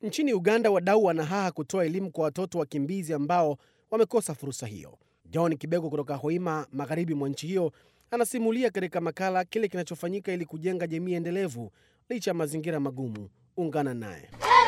Nchini Uganda, wadau wanahaha kutoa elimu kwa watoto wakimbizi ambao wamekosa fursa hiyo. John Kibego kutoka Hoima, magharibi mwa nchi hiyo, anasimulia katika makala kile kinachofanyika ili kujenga jamii endelevu licha ya mazingira magumu. Ungana naye.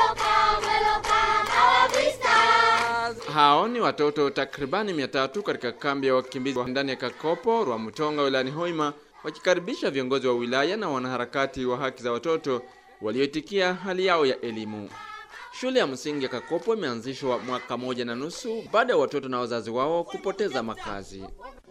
Hao ni watoto takribani 300 katika kambi ya wakimbizi ndani ya Kakopo, Rwamutonga, wilayani Hoima, wakikaribisha viongozi wa wilaya na wanaharakati wa haki za watoto walioitikia hali yao ya elimu. Shule ya msingi ya Kakopo imeanzishwa mwaka 1.5 baada ya watoto na wazazi wao kupoteza makazi.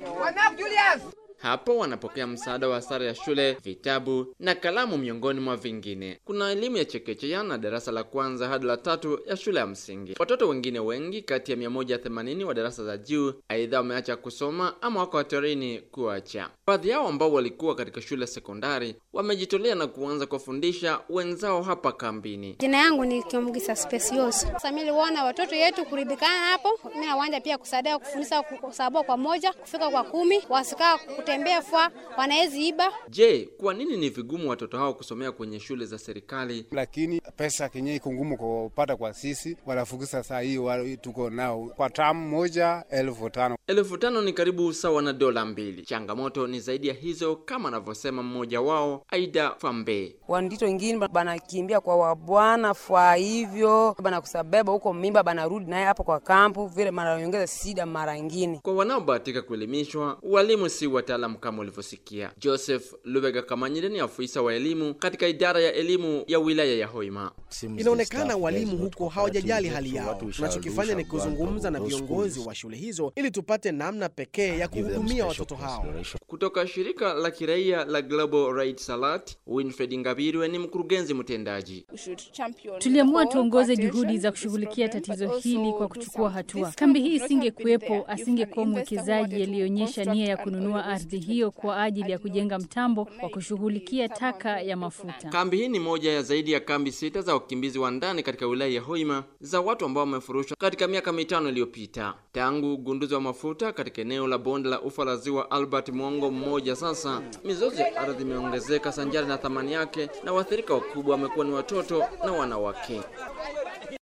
Hapo wanapokea msaada wa sare ya shule, vitabu na kalamu miongoni mwa vingine. Kuna elimu ya chekechea na darasa la kwanza hadi la 3 ya shule ya msingi. Watoto wengine wengi kati ya 180 wa darasa za juu aidha wameacha kusoma ama wako hatarini kuacha. Baadhi yao ambao walikuwa katika shule sekondari wamejitolea na kuanza kufundisha wenzao hapa kambini. Jina yangu ni Kiomgisa Specious. Sasa mimi niliona watoto yetu kuridhikana hapo. Mimi nawaanza pia kusaidia kufundisha kusabua kwa moja kufika kwa 10, wasikaa kutembea fwa wanaezi iba. Je, kwa nini ni vigumu watoto hao kusomea kwenye shule za serikali? Lakini pesa kenye iko ngumu kupata kwa sisi, wanafukuza saa hii tuko nao kwa tamu moja 1500. 1500 ni karibu sawa na $2. Changamoto ni zaidi ya hizo, kama anavyosema mmoja wao, Aida Fambe. Wandito wengine banakimbia kwa wabwana fwa hivyo, bana kusabeba huko mimba banarudi naye hapo kwa kampu vile mara nyongeza sida mara nyingine. Kwa wanaobahatika kuelimishwa, walimu si wataalamu kama ulivyosikia. Joseph Lubega Kamanyire ni afisa wa elimu katika idara ya elimu ya wilaya ya Hoima. Inaonekana walimu huko hawajajali hali yao. Tunachokifanya ni kuzungumza na viongozi wa shule hizo ili tupate namna pekee ya kuhudumia watoto hao. Kutoka shirika la kiraia la Global Rights Alert, Winfred Ngabirwe ni mkurugenzi mtendaji. Tuliamua tuongoze juhudi za kushughulikia tatizo hili kwa kuchukua hatua. Kambi hii isingekuwepo, asingekuwa mwekezaji alionyesha nia ya kununua ardhi hiyo kwa ajili ya kujenga mtambo wa kushughulikia taka ya mafuta. Kambi hii ni moja ya zaidi ya kambi 6 za wakimbizi wa ndani katika wilaya ya Hoima za watu ambao wamefurushwa katika miaka 5 iliyopita. Tangu ugunduzi wa mafuta katika eneo la bonde la ufa la ziwa Albert mwongo mmoja sasa, mizozo ya ardhi imeongezeka sanjari na thamani yake, na waathirika wakubwa wamekuwa ni watoto na wanawake.